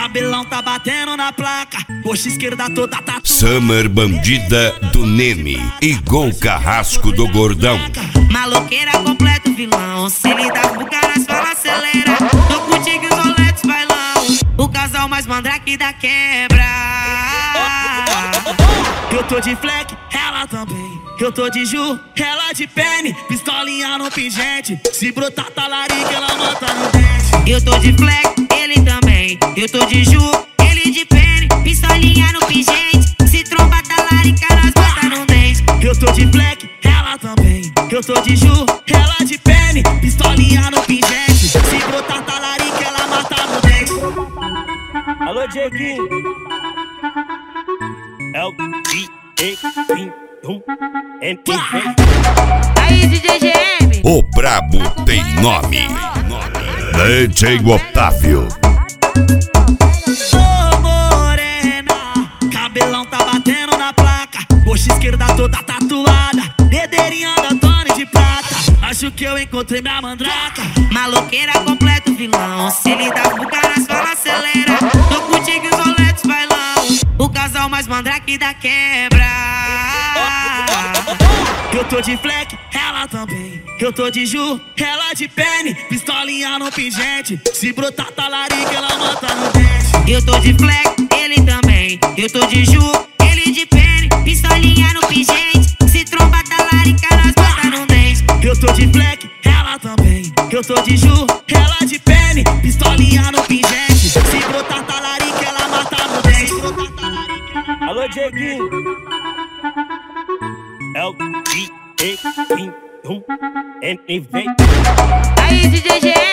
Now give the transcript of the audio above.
cabelão tá batendo na placa, coxa esquerda toda tatuada. Summer Bandida do Neme e Gol Carrasco do Gordão. Maloqueira completo vilão, se lidar com caras fala acelera. Tô contigo os roletes bailão, o casal mais mandrake da quebra. Eu tô de fleck, ela também. Eu tô de Ju, ela de pene, pistolinha no pingente. Se brotar talarica, ela mata no dente. Eu tô de fleck, ele também. Eu tô de Ju, ele de pene, pistolinha no pingente. Se tromba talarica, nós bota no dente. Eu tô de fleck, ela também. Eu tô de Ju, ela de pene, pistolinha no pingente. Se brotar talarica, ela mata no dente. Alô, Dieguinho. É o Aí, DJ GM. O brabo tem nome. DJ Otávio. Ô morena, cabelão tá batendo na placa, coxa esquerda toda tatuada, dedeirinha da Tony de prata. Acho que eu encontrei minha mandraca. Maloqueira completo vilão, se lidar com caras fala acelera. Tô contigo os roletes bailão, o casal mais mandrake da quebra. Eu tô de fleck, ela também. Eu tô de Ju, ela de pene, pistolinha no pingente. Se brotar talarica, ela mata no dente. Eu tô de fleck, ele também. Eu tô de Ju, ele de pene, pistolinha no pingente. Se tromba talarica, nós bota no dente. Eu tô de fleck, ela também. Eu tô de Ju, ela de pene, pistolinha no pingente. Se brotar talarica, ela mata no dente. Alô, Dieguinho. É o Aí, DJ GM.